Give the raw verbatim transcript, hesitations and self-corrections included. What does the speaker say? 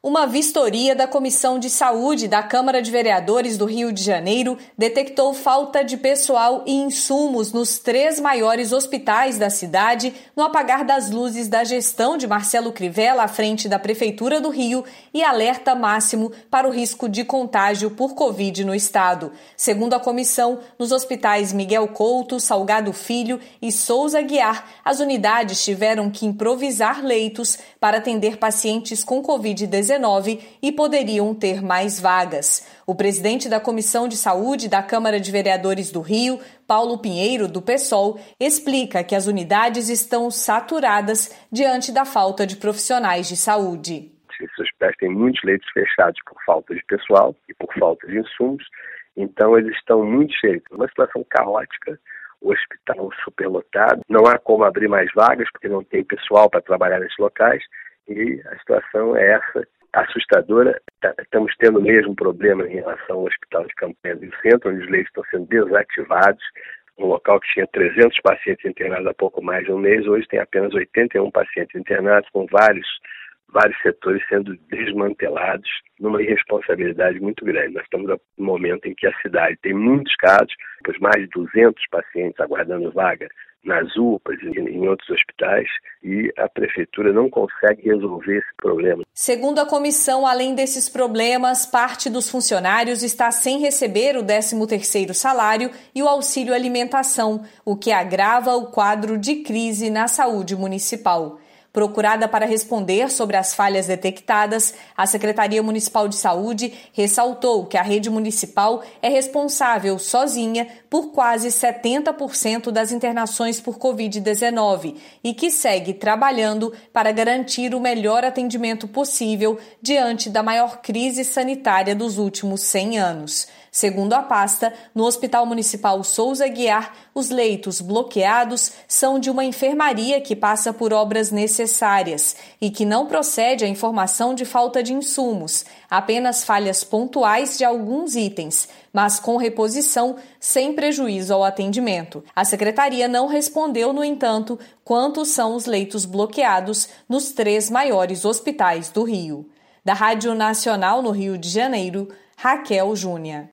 Uma vistoria da Comissão de Saúde da Câmara de Vereadores do Rio de Janeiro detectou falta de pessoal e insumos nos três maiores hospitais da cidade no apagar das luzes da gestão de Marcelo Crivella à frente da Prefeitura do Rio e alerta máximo para o risco de contágio por Covid no estado. Segundo a comissão, nos hospitais Miguel Couto, Salgado Filho e Souza Aguiar, as unidades tiveram que improvisar leitos para atender pacientes com Covid dezenove e poderiam ter mais vagas. O presidente da Comissão de Saúde da Câmara de Vereadores do Rio, Paulo Pinheiro, do PSOL, explica que as unidades estão saturadas diante da falta de profissionais de saúde. Esses hospitais têm muitos leitos fechados por falta de pessoal e por falta de insumos, então eles estão muito cheios. Uma situação caótica, o hospital superlotado, não há como abrir mais vagas porque não tem pessoal para trabalhar nesses locais e a situação é essa. Assustadora. Estamos tendo o mesmo problema em relação ao Hospital de Campanha do Centro, onde os leitos estão sendo desativados. Um local que tinha trezentos pacientes internados há pouco mais de um mês, hoje tem apenas oitenta e um pacientes internados, com vários, vários setores sendo desmantelados, numa irresponsabilidade muito grande. Nós estamos no momento em que a cidade tem muitos casos, pois mais de duzentos pacientes aguardando vaga nas U P As e em outros hospitais, e a Prefeitura não consegue resolver esse problema. Segundo a comissão, além desses problemas, parte dos funcionários está sem receber o décimo terceiro salário e o auxílio alimentação, o que agrava o quadro de crise na saúde municipal. Procurada para responder sobre as falhas detectadas, a Secretaria Municipal de Saúde ressaltou que a rede municipal é responsável sozinha por quase setenta por cento das internações por Covid dezenove e que segue trabalhando para garantir o melhor atendimento possível diante da maior crise sanitária dos últimos cem anos. Segundo a pasta, no Hospital Municipal Souza Aguiar, os leitos bloqueados são de uma enfermaria que passa por obras necessárias e que não procede a informação de falta de insumos, apenas falhas pontuais de alguns itens, mas com reposição sem prejuízo ao atendimento. A Secretaria não respondeu, no entanto, quantos são os leitos bloqueados nos três maiores hospitais do Rio. Da Rádio Nacional no Rio de Janeiro, Raquel Júnior.